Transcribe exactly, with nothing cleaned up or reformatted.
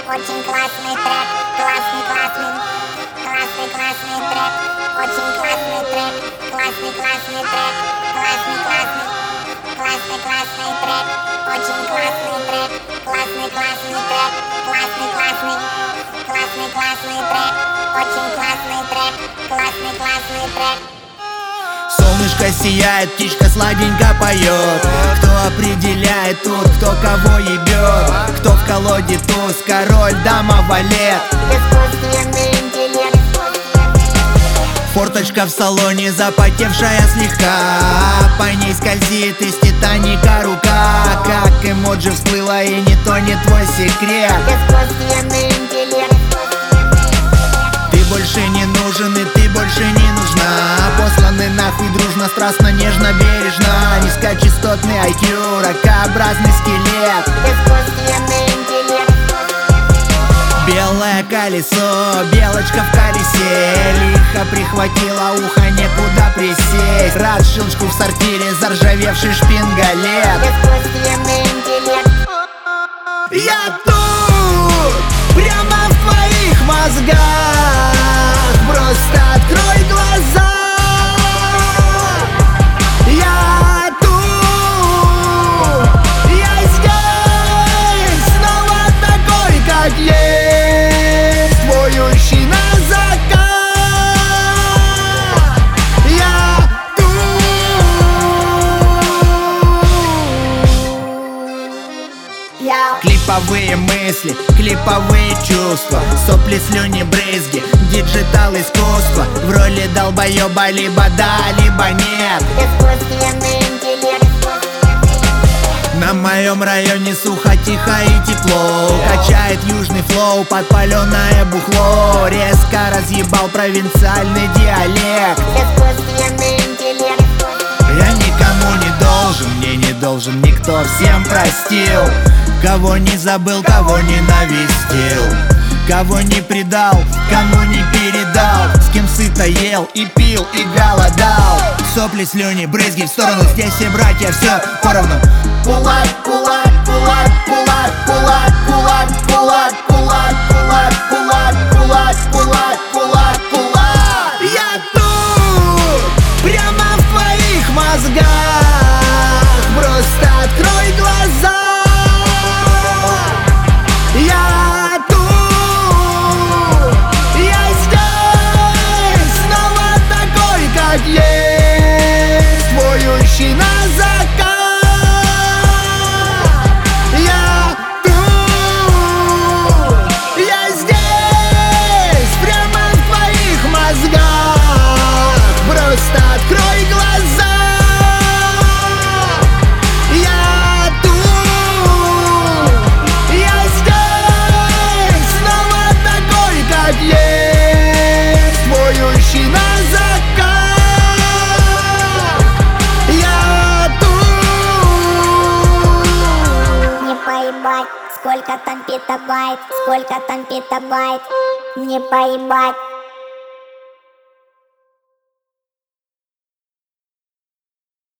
очень классный трек, классный, классный, классный, классный трек, очень классный трек, классный, классный трек, классный, классный, классный, классный трек, очень классный трек, классный, классный трек, классный, классный, классный, классный трек, очень классный трек, классный, классный трек. Солнышко сияет, птичка сладенько поет. Кто определяет тут, кто кого ебет? Кто в колоде туз, король, дама, валет? Искусственный интеллект. Форточка в салоне, запотевшая слегка. По ней скользит из Титаника рука. Как эмоджи всплыла, и не то, не твой секрет. Искусственный интеллект. Ты больше не нужен, и ты больше не нужна. Посланы нахуй дружно, страстно, нежно, бережно. Низкочастотный ай кью, ракообразный скелет. Искусственный интеллект. Белое колесо, белочка в колесе. Лихо прихватила ухо, некуда присесть. Рад щелчку в сортире, заржавевший шпингалет. Искусственный интеллект. Я тут, прямо в твоих мозгах. Просто открой глаза. Я тут, я здесь, снова такой, как есть, воющий на закат. Я тут. Я Клиповые мысли, клиповые чувства, сопли, слюни, брызги, диджитал искусство. В роли долбоеба либо да, либо нет. искусственный интеллект. На моем районе сухо, тихо и тепло. Качает южный флоу, подпаленное бухло. Резко разъебал провинциальный диалект. Искусственный интеллект. Я никому не должен, мне не должен никто, всем простил. Кого не забыл, кого не навестил, кого не предал, кому не передал. С кем сыто ел и пил и голодал. Сопли, слюни, брызги в сторону, здесь все братья, все поровну. Кулак, кулак, кулак, кулак, кулак, кулак, кулак, кулак, кулак, кулак, кулак, кулак, кулак, кулак. Я тут, прямо в твоих мозгах. Просто открой глаза. Я тут, я здесь, снова такой, как есть, воющий на закат. Я тут, я здесь, прямо в твоих мозгах. Просто открой глаза. Я тут, я здесь, снова такой, как есть, воющий на закат. Я тут. Не поебать, сколько там петабайт, сколько там петабайт. Не поебать.